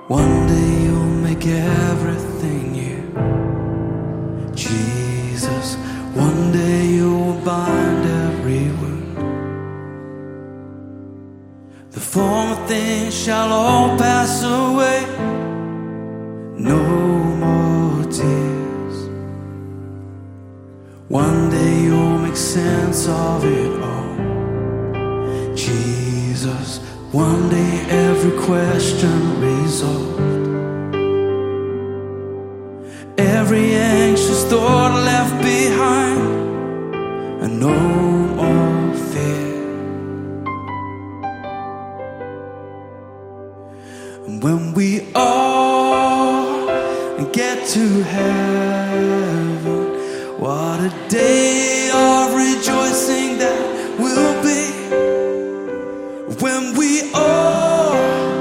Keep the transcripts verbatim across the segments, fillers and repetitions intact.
One day you'll make everything new, Jesus. One day you'll bind every wound. The former things shall all pass away. No more tears. One day you'll make sense of it all, Jesus. One day every question resolved, every anxious thought left behind, and no more fear. And when we all get to heaven, what a day of rejoicing that will be. When we all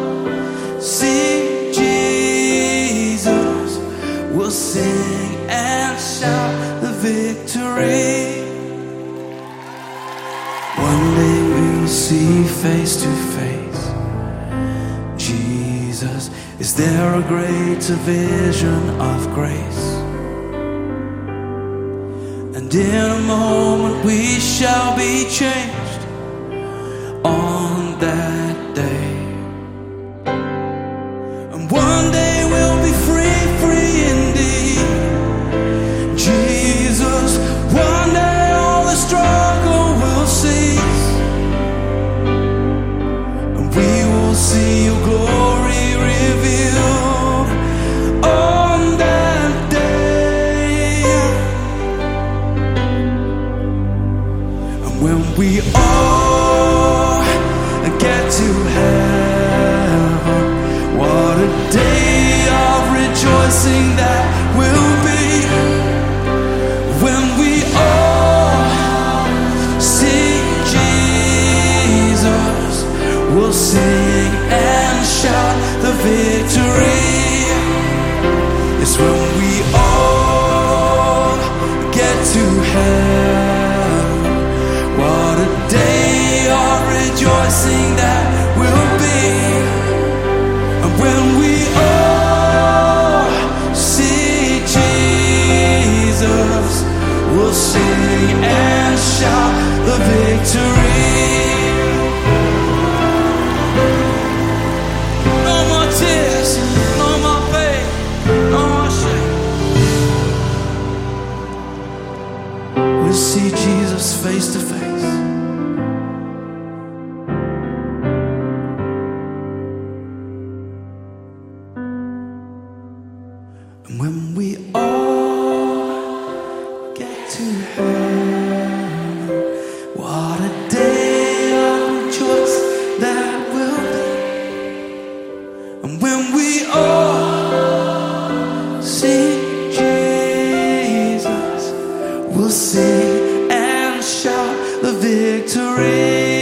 see Jesus, we'll sing and shout the victory. One day we'll see face to face Jesus. Is there a greater vision of grace? And in a moment we shall be changed on that day. And one day we'll be free, free indeed, Jesus. One day all the struggle will cease, and we will see your glory revealed on that day. And when we all get to heaven, what a day of rejoicing that will be. When we all see Jesus, we'll sing and shout the victory. It's when we all get to heaven, what a day of rejoicing that will be. And when we all see Jesus, we'll sing and shout the victory. No more tears, no more pain, no more shame. We'll see Jesus face to face. And when we all get to heaven, what a day of rejoice that will be. And when we all see Jesus, we'll sing and shout the victory.